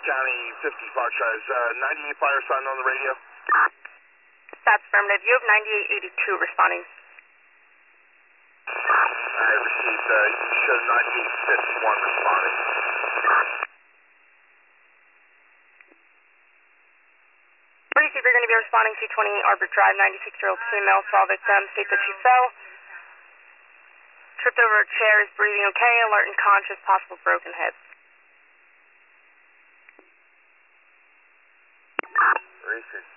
County 50 Foxtrot. Is 98 fire sign on the radio? That's affirmative. You have 9882 responding. I received, you showed 9851 responding. Receive, you're going to be responding to 28 Arbor Drive, 96-year-old female, saw victim, state that she fell. Tripped over a chair, is breathing okay, alert and conscious, possible broken hip. Receive.